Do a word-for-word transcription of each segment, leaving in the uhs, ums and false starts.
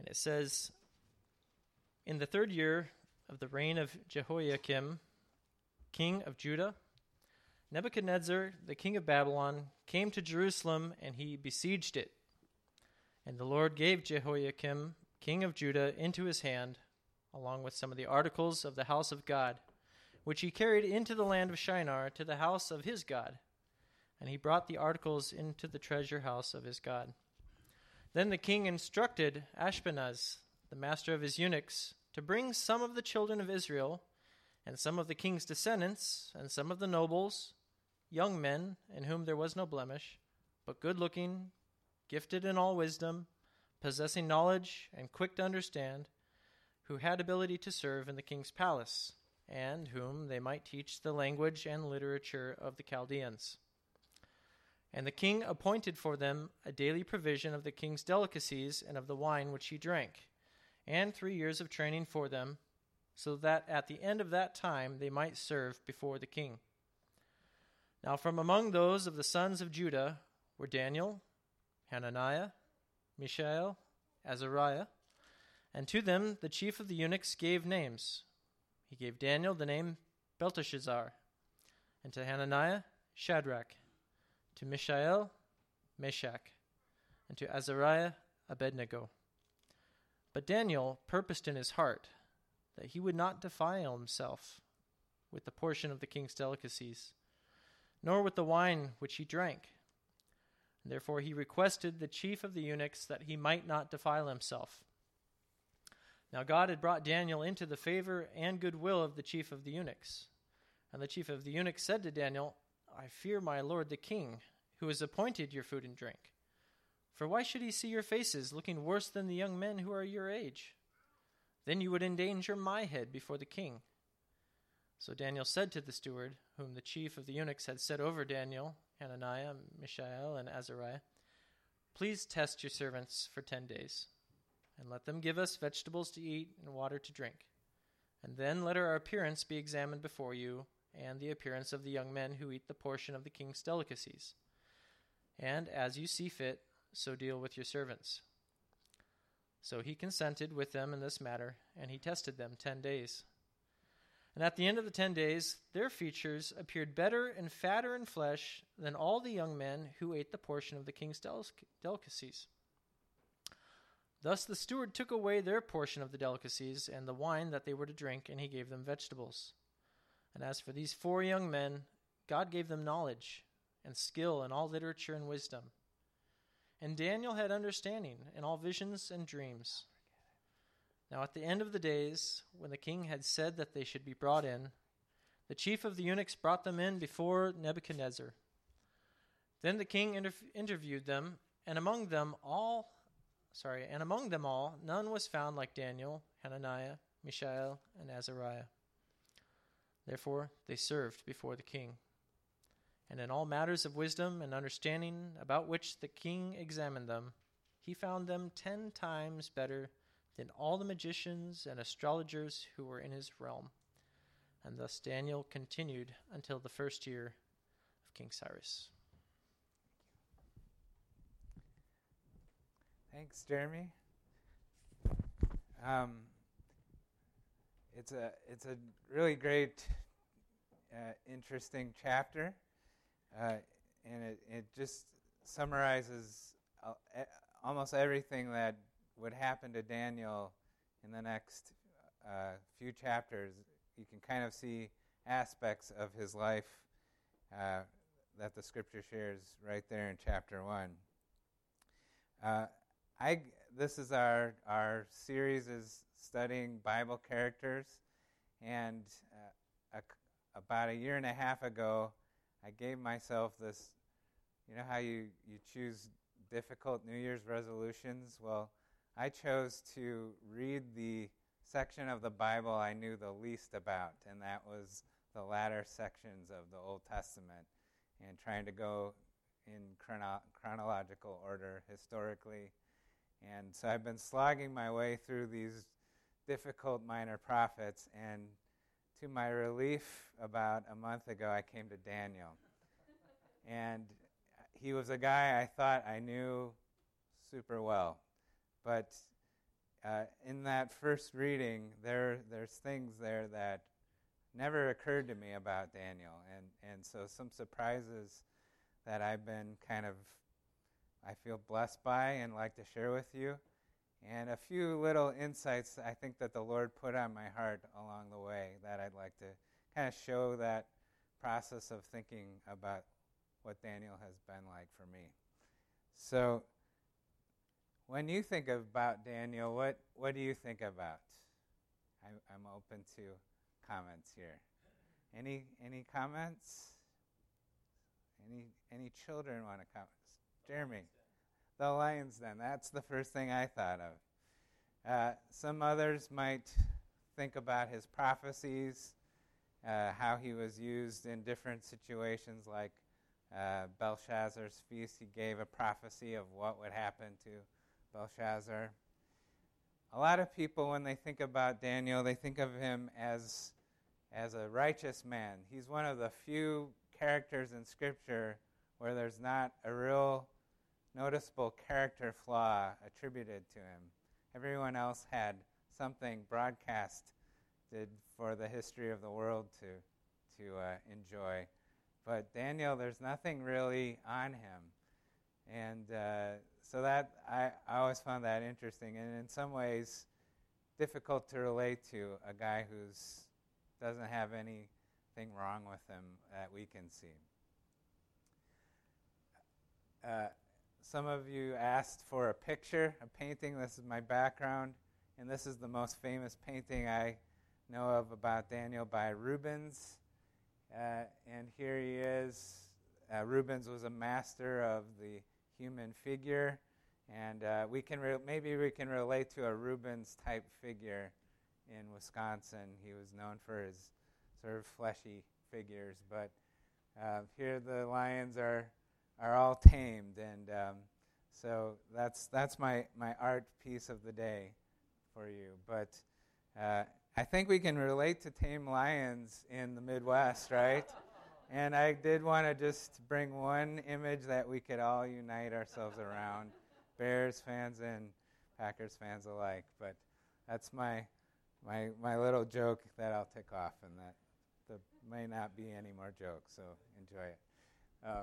It says, "In the third year of the reign of Jehoiakim, king of Judah, Nebuchadnezzar, the king of Babylon, came to Jerusalem, and he besieged it. And the Lord gave Jehoiakim, king of Judah, into his hand, along with some of the articles of the house of God, which he carried into the land of Shinar to the house of his God. And he brought the articles into the treasure house of his God. Then the king instructed Ashpenaz, the master of his eunuchs, to bring some of the children of Israel, and some of the king's descendants, and some of the nobles, young men, in whom there was no blemish, but good-looking, gifted in all wisdom, possessing knowledge, and quick to understand, who had ability to serve in the king's palace, and whom they might teach the language and literature of the Chaldeans. And the king appointed for them a daily provision of the king's delicacies and of the wine which he drank, and three years of training for them, so that at the end of that time they might serve before the king. Now from among those of the sons of Judah were Daniel, Hananiah, Mishael, Azariah, and to them the chief of the eunuchs gave names. He gave Daniel the name Belteshazzar, and to Hananiah, Shadrach, to Mishael, Meshach, and to Azariah, Abednego. But Daniel purposed in his heart that he would not defile himself with the portion of the king's delicacies, nor with the wine which he drank. And therefore he requested the chief of the eunuchs that he might not defile himself. Now God had brought Daniel into the favor and goodwill of the chief of the eunuchs. And the chief of the eunuchs said to Daniel, I fear my lord the king, who has appointed your food and drink. For why should he see your faces looking worse than the young men who are your age? Then you would endanger my head before the king. So Daniel said to the steward, whom the chief of the eunuchs had set over Daniel, Hananiah, Mishael, and Azariah, Please test your servants for ten days, and let them give us vegetables to eat and water to drink. And then let our appearance be examined before you, and the appearance of the young men who eat the portion of the king's delicacies. And as you see fit, so deal with your servants. So he consented with them in this matter, and he tested them ten days. And at the end of the ten days, their features appeared better and fatter in flesh than all the young men who ate the portion of the king's del- delicacies. Thus the steward took away their portion of the delicacies and the wine that they were to drink, and he gave them vegetables. And as for these four young men, God gave them knowledge and skill in all literature and wisdom. And Daniel had understanding in all visions and dreams. Now at the end of the days, when the king had said that they should be brought in, the chief of the eunuchs brought them in before Nebuchadnezzar. Then the king inter- interviewed them, and among them all, sorry, and among them all, none was found like Daniel, Hananiah, Mishael, and Azariah. Therefore they served before the king. And in all matters of wisdom and understanding about which the king examined them, he found them ten times better than all the magicians and astrologers who were in his realm. And thus Daniel continued until the first year of King Cyrus. Thanks, Jeremy. Um, it's a it's a really great, uh, interesting chapter, uh, and it it just summarizes uh, almost everything that would happen to Daniel in the next uh, few chapters. You can kind of see aspects of his life uh, that the Scripture shares right there in chapter one. Uh, I this is our our series is studying Bible characters, and uh, a, about a year and a half ago, I gave myself this. You know how you you choose difficult New Year's resolutions? Well, I chose to read the section of the Bible I knew the least about, and that was the latter sections of the Old Testament, and trying to go in chrono- chronological order historically. And so I've been slogging my way through these difficult minor prophets, and to my relief, about a month ago, I came to Daniel. And he was a guy I thought I knew super well. But uh, in that first reading, there there's things there that never occurred to me about Daniel, and, and so some surprises that I've been kind of, I feel blessed by and like to share with you, and a few little insights I think that the Lord put on my heart along the way that I'd like to kind of show that process of thinking about what Daniel has been like for me. So, when you think about Daniel, what, what do you think about? I, I'm open to comments here. Any any comments? Any any children want to comment? Jeremy, the Lion's Den. That's the first thing I thought of. Uh, some others might think about his prophecies, uh, how he was used in different situations, like uh, Belshazzar's feast. He gave a prophecy of what would happen to Belshazzar. A lot of people, when they think about Daniel, they think of him as as a righteous man. He's one of the few characters in Scripture where there's not a real noticeable character flaw attributed to him. Everyone else had something broadcasted for the history of the world to to uh, enjoy. But Daniel, there's nothing really on him. And uh, so that, I, I always found that interesting, and in some ways difficult to relate to a guy who's doesn't have anything wrong with him that we can see. Uh, some of you asked for a picture, a painting. This is my background, and this is the most famous painting I know of about Daniel by Rubens. Uh, and here he is. Uh, Rubens was a master of the human figure, and uh, we can re- maybe we can relate to a Rubens type figure in Wisconsin. He was known for his sort of fleshy figures, but uh, here the lions are are all tamed, and um, so that's that's my my art piece of the day for you. But uh, I think we can relate to tame lions in the Midwest, right? And I did want to just bring one image that we could all unite ourselves around, Bears fans and Packers fans alike. But that's my my my little joke that I'll tick off, and that there may not be any more jokes, so enjoy it. Um,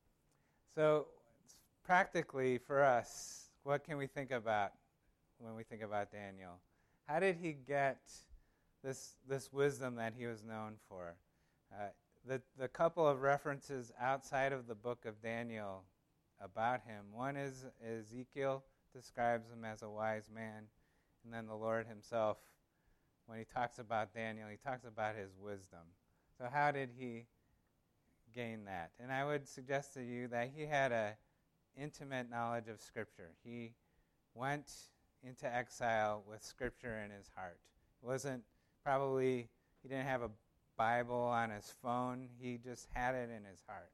so practically for us, what can we think about when we think about Daniel? How did he get this this wisdom that he was known for? Uh, The, the couple of references outside of the book of Daniel about him. One is Ezekiel describes him as a wise man, and then the Lord himself, when he talks about Daniel, he talks about his wisdom. So how did he gain that? And I would suggest to you that he had an intimate knowledge of Scripture. He went into exile with Scripture in his heart. It wasn't probably, he didn't have a Bible on his phone. He just had it in his heart.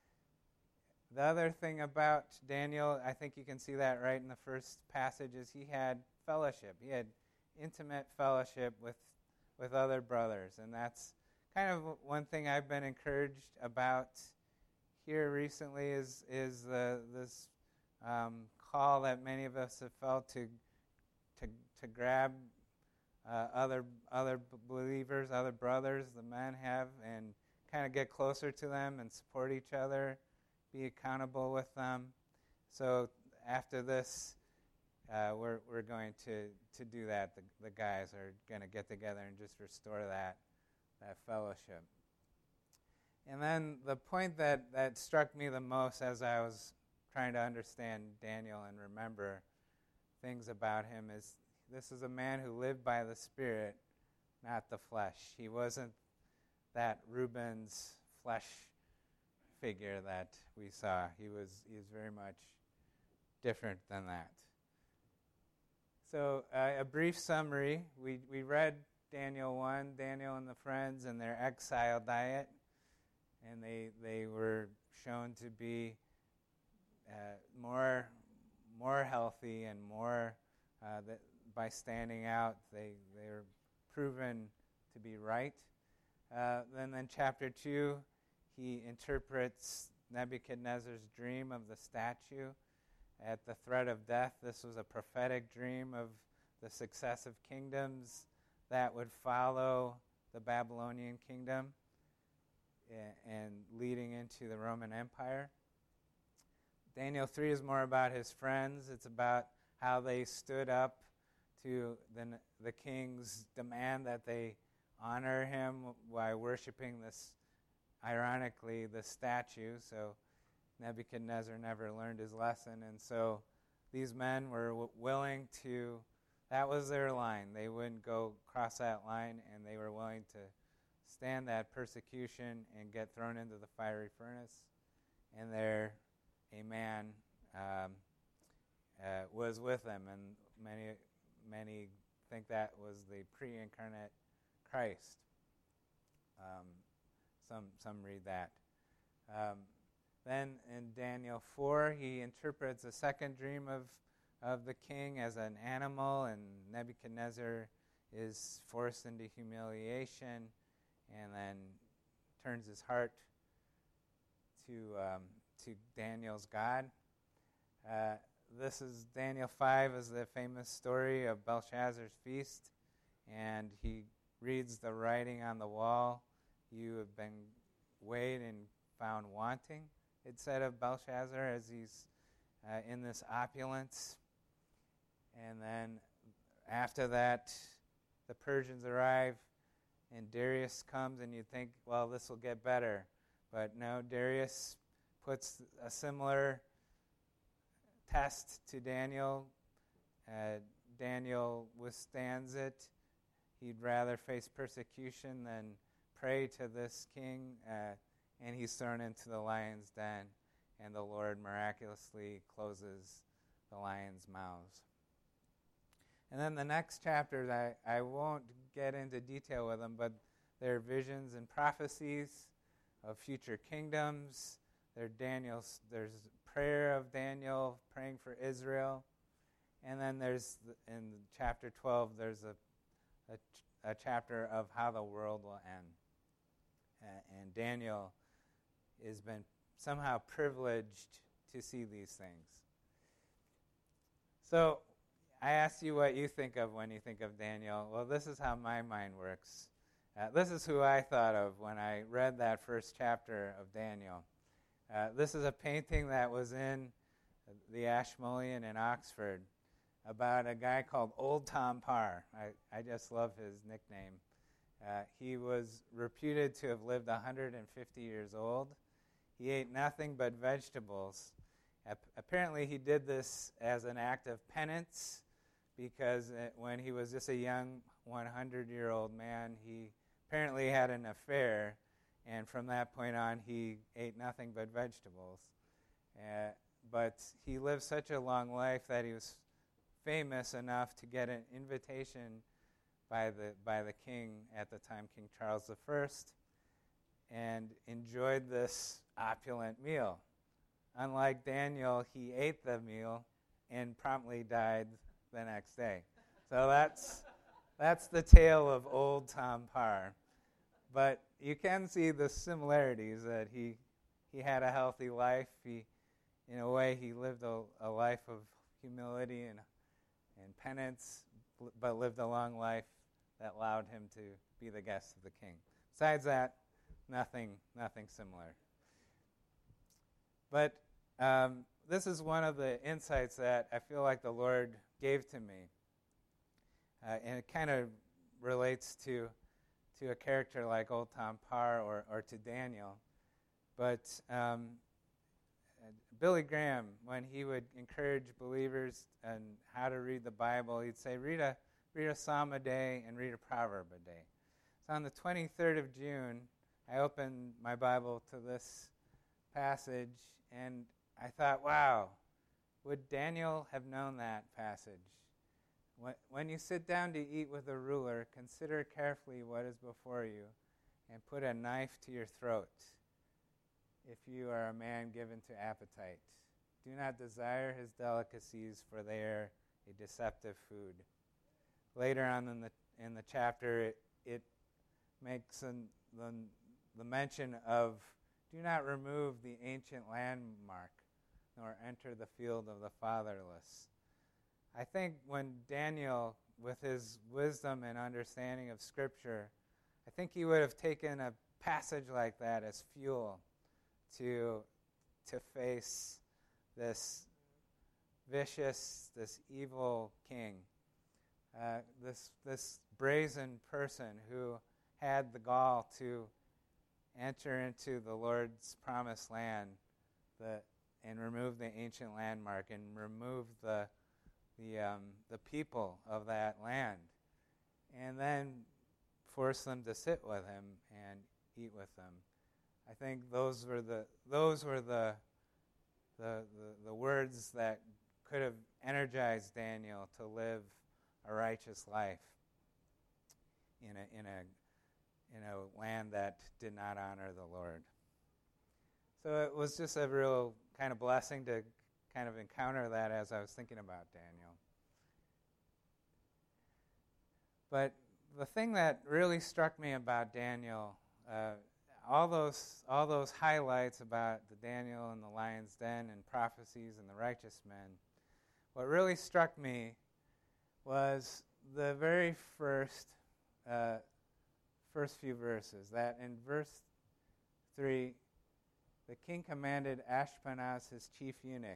The other thing about Daniel, I think you can see that right in the first passage, is he had fellowship. He had intimate fellowship with with other brothers, and that's kind of one thing I've been encouraged about here recently is is the this um, call that many of us have felt to to to grab Uh, other other believers, other brothers, the men have, and kind of get closer to them and support each other, be accountable with them. So after this, uh, we're we're going to, to do that. The, the guys are going to get together and just restore that that fellowship. And then the point that, that struck me the most as I was trying to understand Daniel and remember things about him is, this is a man who lived by the Spirit, not the flesh. He wasn't that Rubens flesh figure that we saw. He was he was very much different than that. So uh, a brief summary. We we read Daniel one, Daniel and the friends and their exile diet, and they they were shown to be uh, more more healthy and more uh, the, by standing out. They they were proven to be right. Uh, then then chapter two, he interprets Nebuchadnezzar's dream of the statue at the threat of death. This was a prophetic dream of the successive kingdoms that would follow the Babylonian kingdom and leading into the Roman Empire. Daniel three is more about his friends. It's about how they stood up to the, the king's demand that they honor him by worshiping this, ironically, the statue. So Nebuchadnezzar never learned his lesson. And so these men were w- willing to, that was their line. They wouldn't go cross that line, and they were willing to stand that persecution and get thrown into the fiery furnace. And there, a man um, uh, was with them, and many many think that was the pre-incarnate Christ. Um, some some read that. Um, then in Daniel four, he interprets a second dream of of the king as an animal, and Nebuchadnezzar is forced into humiliation, and then turns his heart to um, to Daniel's God. Uh, this is Daniel five, is the famous story of Belshazzar's feast, and he reads the writing on the wall. You have been weighed and found wanting, it said of Belshazzar as he's uh, in this opulence. And then after that, the Persians arrive, and Darius comes, and you think, well, this will get better. But no, Darius puts a similar test to Daniel. Uh, Daniel withstands it. He'd rather face persecution than pray to this king, uh, and he's thrown into the lion's den, and the Lord miraculously closes the lions' mouths. And then the next chapters, I, I won't get into detail with them, but they're visions and prophecies of future kingdoms. There Daniel's, there's prayer of Daniel praying for Israel. And then there's, in chapter twelve, there's a, a, a chapter of how the world will end. Uh, and Daniel has been somehow privileged to see these things. So I asked you what you think of when you think of Daniel. Well, this is how my mind works. Uh, this is who I thought of when I read that first chapter of Daniel. Uh, this is a painting that was in the Ashmolean in Oxford about a guy called Old Tom Parr. I, I just love his nickname. Uh, he was reputed to have lived one hundred fifty years old. He ate nothing but vegetables. Ap- apparently he did this as an act of penance, because it, when he was just a young hundred-year-old man, he apparently had an affair, and from that point on, he ate nothing but vegetables. Uh, but he lived such a long life that he was famous enough to get an invitation by the by the king at the time, King Charles the First, and enjoyed this opulent meal. Unlike Daniel, he ate the meal and promptly died the next day. So that's that's the tale of Old Tom Parr. But you can see the similarities, that he he had a healthy life. He, in a way, he lived a, a life of humility and and penance, but lived a long life that allowed him to be the guest of the king. Besides that, nothing nothing similar. But um, this is one of the insights that I feel like the Lord gave to me. Uh, and it kind of relates to to a character like Old Tom Parr or, or to Daniel. But um, Billy Graham, when he would encourage believers on how to read the Bible, he'd say, read a, read a psalm a day and read a proverb a day. So on the twenty-third of June, I opened my Bible to this passage, and I thought, wow, would Daniel have known that passage? When, when you sit down to eat with a ruler, consider carefully what is before you, and put a knife to your throat, if you are a man given to appetite. Do not desire his delicacies, for they are a deceptive food. Later on in the in the chapter, it, it makes an, the, the mention of, do not remove the ancient landmark, nor enter the field of the fatherless. I think when Daniel with his wisdom and understanding of Scripture, I think he would have taken a passage like that as fuel to to face this vicious, this evil king, uh, this this brazen person who had the gall to enter into the Lord's promised land, the and remove the ancient landmark and remove the the um, the people of that land, and then force them to sit with him and eat with them. I think those were the those were the the the, the words that could have energized Daniel to live a righteous life in a in a in a land that did not honor the Lord. So it was just a real kind of blessing to kind of encounter that as I was thinking about Daniel. But the thing that really struck me about Daniel, uh, all those all those highlights about the Daniel and the lion's den and prophecies and the righteous men, what really struck me was the very first uh, first few verses. That in verse three, the king commanded Ashpenaz, his chief eunuch,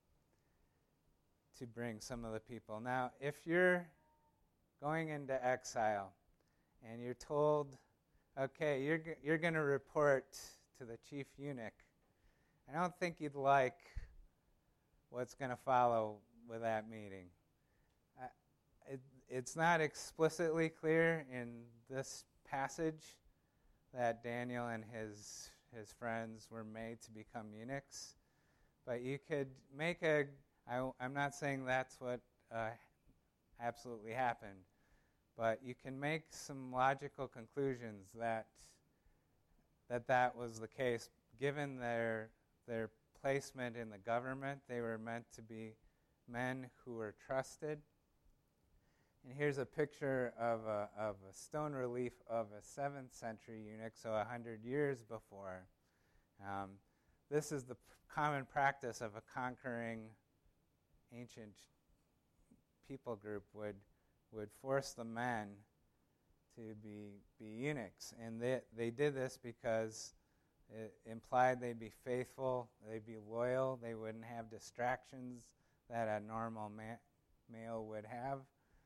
to bring some of the people. Now, if you're going into exile and you're told, okay, you're g- you're going to report to the chief eunuch, I don't think you'd like what's going to follow with that meeting. Uh, it, it's not explicitly clear in this passage that Daniel and his his friends were made to become eunuchs, but you could make a, I, I'm not saying that's what uh, absolutely happened, but you can make some logical conclusions that that that was the case. Given their their placement in the government, they were meant to be men who were trusted. And here's a picture of a, of a stone relief of a seventh century eunuch, so one hundred years before. Um, this is the p- common practice of a conquering ancient people group would would force the men to be, be eunuchs. And they, they did this because it implied they'd be faithful, they'd be loyal, they wouldn't have distractions that a normal ma- male would have.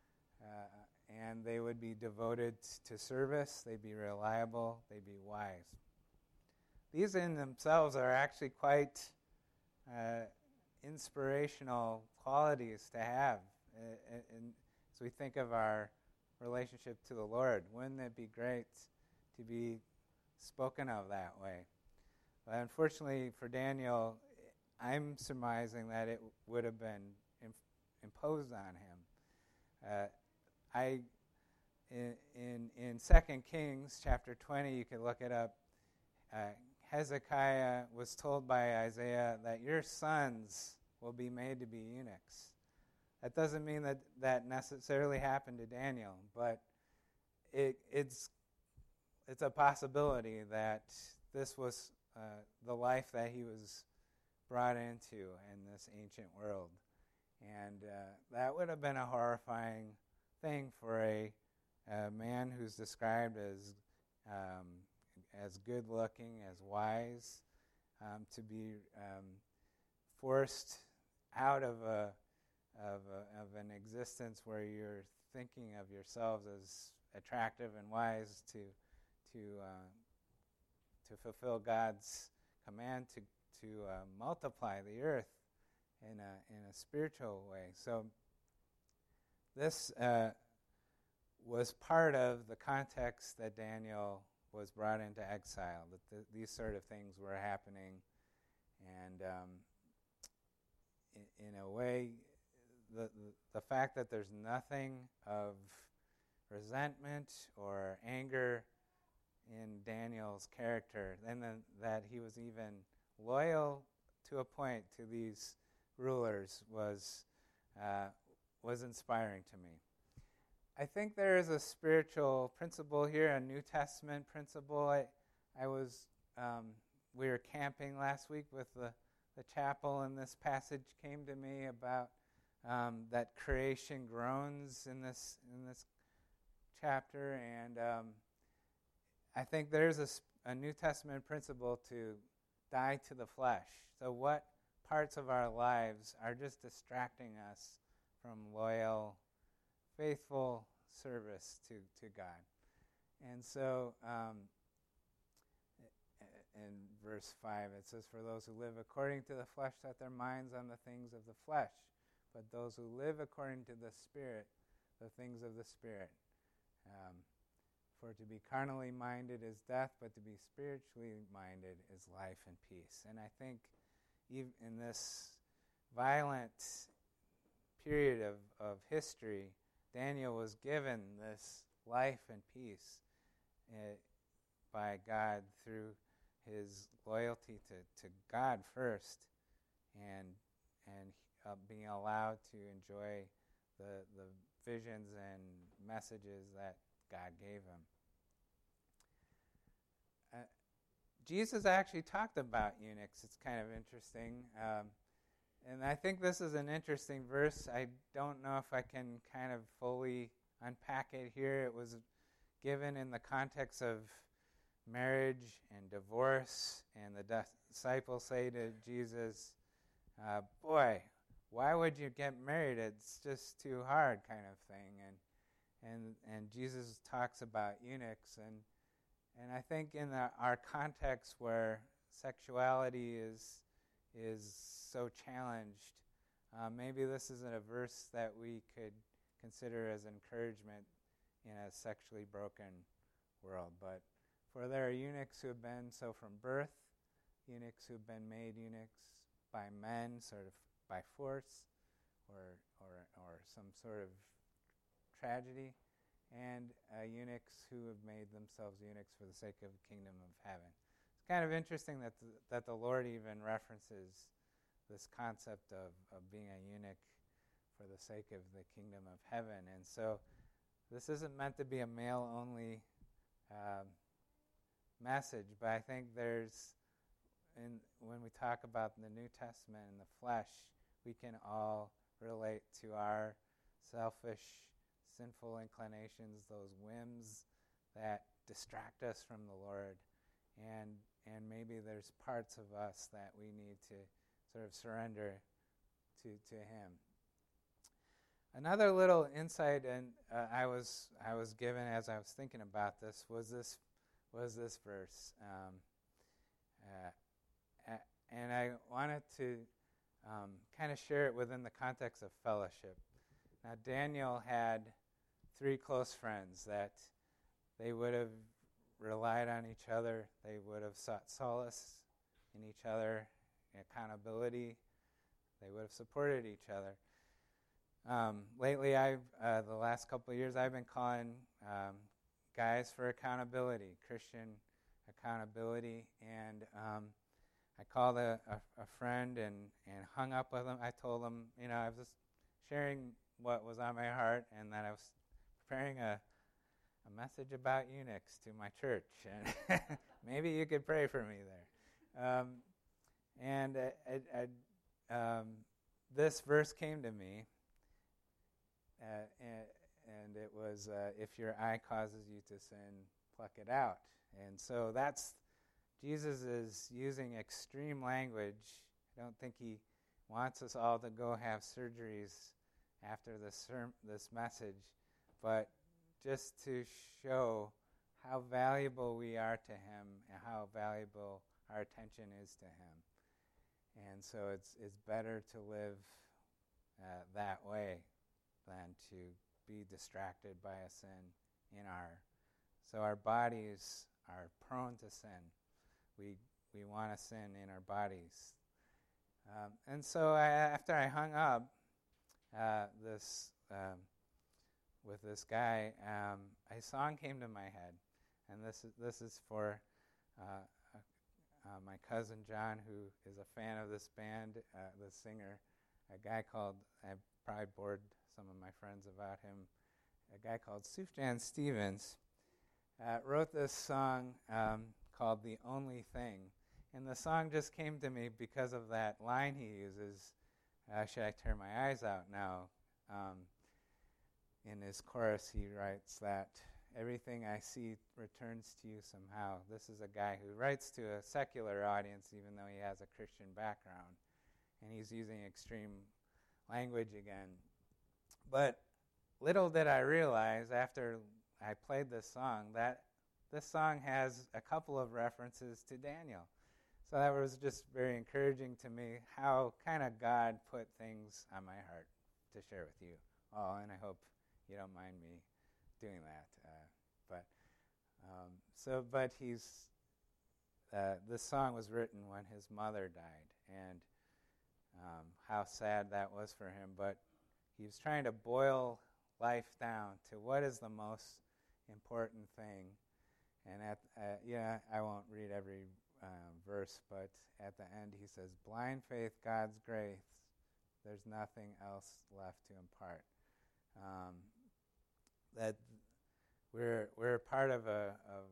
Uh, and they would be devoted to service, they'd be reliable, they'd be wise. These in themselves are actually quite uh, inspirational qualities to have. Uh, and as we think of our relationship to the Lord, wouldn't it be great to be spoken of that way? But unfortunately for Daniel, I'm surmising that it would have been imp- imposed on him. Uh, I in, in in Second Kings chapter twenty, you can look it up. Uh, Hezekiah was told by Isaiah that your sons will be made to be eunuchs. That doesn't mean that that necessarily happened to Daniel, but it, it's it's a possibility that this was uh, the life that he was brought into in this ancient world, and uh, that would have been a horrifying thing for a, a man who's described as um, as good-looking, as wise, um, to be um, forced out of a of a, of an existence where you're thinking of yourselves as attractive and wise to to uh, to fulfill God's command to to uh, multiply the earth in a in a spiritual way. So this uh, was part of the context that Daniel was brought into exile, that the, these sort of things were happening. And um, in, in a way, the, the the fact that there's nothing of resentment or anger in Daniel's character, and then that he was even loyal to a point to these rulers, was uh, was inspiring to me. I think there is a spiritual principle here, a New Testament principle. I, I was, um, we were camping last week with the, the chapel, and this passage came to me about um, that creation groans in this in this chapter, and um, I think there's a, a New Testament principle to die to the flesh. So what parts of our lives are just distracting us from loyal, faithful service to, to God? And so um, in verse five it says, "For those who live according to the flesh set their minds on the things of the flesh, but those who live according to the Spirit, the things of the Spirit. Um, for to be carnally minded is death, but to be spiritually minded is life and peace." And I think even in this violent period of, of history, Daniel was given this life and peace uh, by God through his loyalty to, to God first, and and uh, being allowed to enjoy the the visions and messages that God gave him. Uh, Jesus actually talked about eunuchs. It's kind of interesting. Um, and I think this is an interesting verse. I don't know if I can kind of fully unpack it here. It was given in the context of marriage and divorce, and the disciples say to Jesus, uh, boy, why would you get married? It's just too hard, kind of thing. And and and Jesus talks about eunuchs, and and I think in the, our context where sexuality is is so challenged, uh, maybe this isn't a verse that we could consider as encouragement in a sexually broken world. But for there are eunuchs who have been so from birth, eunuchs who have been made eunuchs by men, sort of by force, or or or some sort of tragedy, and uh, eunuchs who have made themselves eunuchs for the sake of the kingdom of heaven. It's kind of interesting that the, that the Lord even references this concept of, of being a eunuch for the sake of the kingdom of heaven. And so this isn't meant to be a male-only um, message, but I think there's, in, when we talk about the New Testament and the flesh, we can all relate to our selfish, sinful inclinations, those whims that distract us from the Lord. And and maybe there's parts of us that we need to sort of surrender to, to Him. Another little insight, and uh, I was I was given as I was thinking about this, was this was this verse, um, uh, and I wanted to um, kind of share it within the context of fellowship. Now, Daniel had three close friends that they would have relied on each other. They would have sought solace in each other, accountability. They would have supported each other. Um, lately, I've uh, the last couple of years, I've been calling um, guys for accountability, Christian accountability, and um, I called a, a, a friend and, and hung up with him. I told him, you know, I was just sharing what was on my heart, and that I was preparing a, a message about eunuchs to my church, and maybe you could pray for me there. Um, and I, I, I, um, this verse came to me. Uh, and, and it was, uh, if your eye causes you to sin, pluck it out. And so that's, Jesus is using extreme language. I don't think he wants us all to go have surgeries after this, serm- this message, but just to show how valuable we are to him and how valuable our attention is to him. And so it's, it's better to live uh, that way than to be distracted by a sin in our, so our bodies are prone to sin. We we want to sin in our bodies. Um, and so I, after I hung up uh, this um, with this guy, um, a song came to my head, and this is this is for uh, uh, my cousin John, who is a fan of this band, uh, the singer, a guy called, I probably bored some of my friends about him, a guy called Sufjan Stevens, uh, wrote this song um, called The Only Thing. And the song just came to me because of that line he uses, uh, should I turn my eyes out now? Um, in his chorus, he writes that everything I see returns to you somehow. This is a guy who writes to a secular audience, even though he has a Christian background, and he's using extreme language again. But little did I realize after I played this song that this song has a couple of references to Daniel. So that was just very encouraging to me, how kind of God put things on my heart to share with you all, and I hope you don't mind me doing that. Uh, but um, so, but he's uh, this song was written when his mother died, and um, how sad that was for him. But he was trying to boil life down to what is the most important thing. And at uh, yeah, I won't read every um, verse, but at the end he says, "Blind faith, God's grace. There's nothing else left to impart." Um, that we're we're part of a of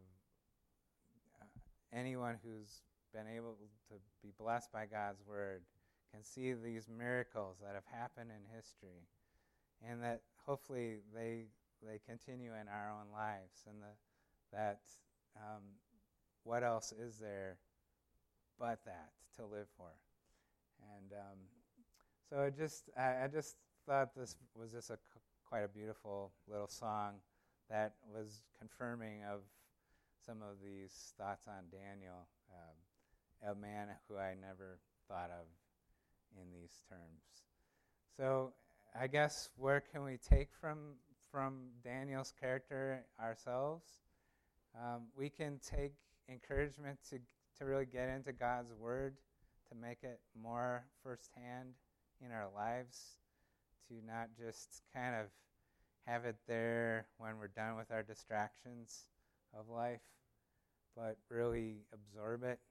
uh, anyone who's been able to be blessed by God's word can see these miracles that have happened in history, and that hopefully they they continue in our own lives, and the, that um, what else is there but that to live for? And um, so I just I, I just thought this was just a quite a beautiful little song that was confirming of some of these thoughts on Daniel, um, a man who I never thought of in these terms. So I guess where can we take from from Daniel's character ourselves? Um, we can take encouragement to to really get into God's word, to make it more firsthand in our lives, to not just kind of have it there when we're done with our distractions of life, but really absorb it.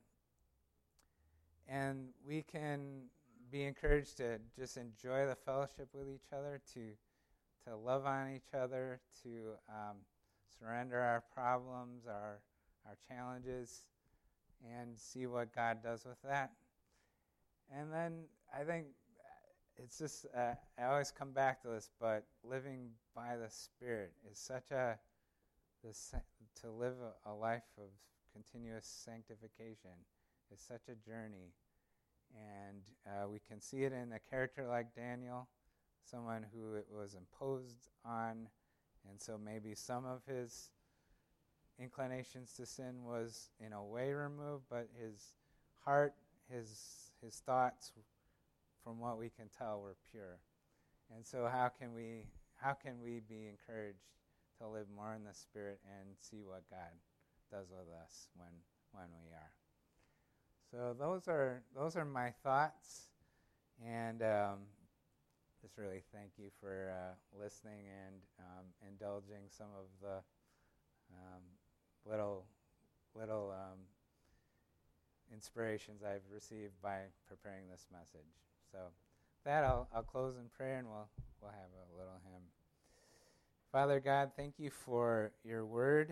And we can be encouraged to just enjoy the fellowship with each other, to to love on each other, to um, surrender our problems, our our challenges, and see what God does with that. And then I think it's just, uh, I always come back to this, but living by the Spirit is such a, this, to live a, a life of continuous sanctification is such a journey. And uh, we can see it in a character like Daniel, someone who it was imposed on, and so maybe some of his inclinations to sin was in a way removed, but his heart, his his thoughts, from what we can tell, were pure. And so how can we how can we be encouraged to live more in the Spirit and see what God does with us when when we are? So those are those are my thoughts, and um, just really thank you for uh, listening and um, indulging some of the um, little little um, inspirations I've received by preparing this message. So with that, I'll I'll close in prayer, and we'll we'll have a little hymn. Father God, thank you for your word.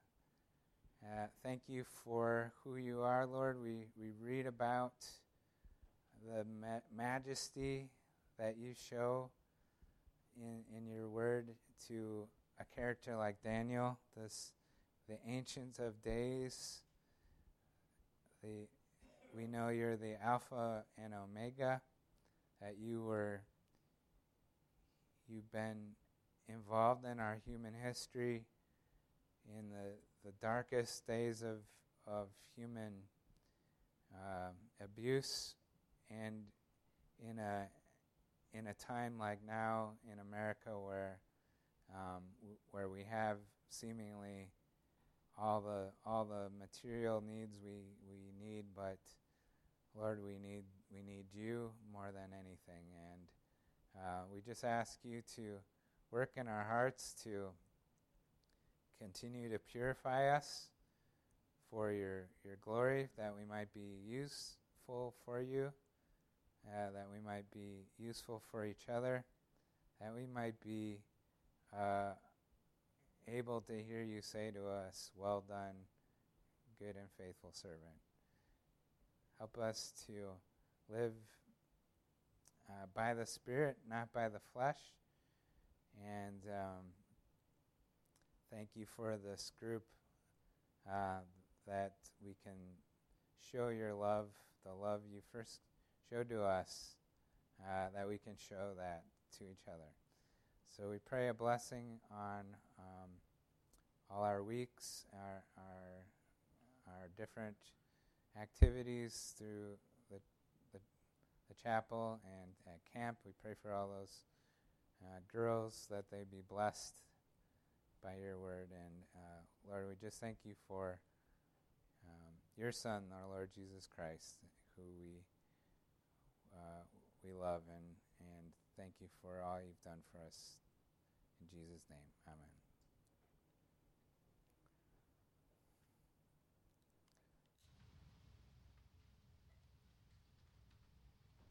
Uh, thank you for who you are, Lord. We we read about the ma- majesty that you show in in your word to a character like Daniel, this the Ancient of Days. The we know you're the Alpha and Omega, that you were you've been involved in our human history in the the darkest days of of human um, abuse, and in a in a time like now in America where um, w- where we have seemingly all the all the material needs we, we need, but Lord, we need we need you more than anything, and uh, we just ask you to work in our hearts to continue to purify us for your your glory, that we might be useful for you, uh, that we might be useful for each other, that we might be uh, able to hear you say to us, "Well done, good and faithful servant." Help us to live uh, by the Spirit, not by the flesh. And um, thank you for this group uh, that we can show your love, the love you first showed to us, uh, that we can show that to each other. So we pray a blessing on um, all our weeks, our, our, our different activities through the, the, the chapel and at camp. We pray for all those uh, girls, that they be blessed by your word. And uh, Lord, we just thank you for um, your Son, our Lord Jesus Christ, who we uh, we love, and, and thank you for all you've done for us. In Jesus' name, amen.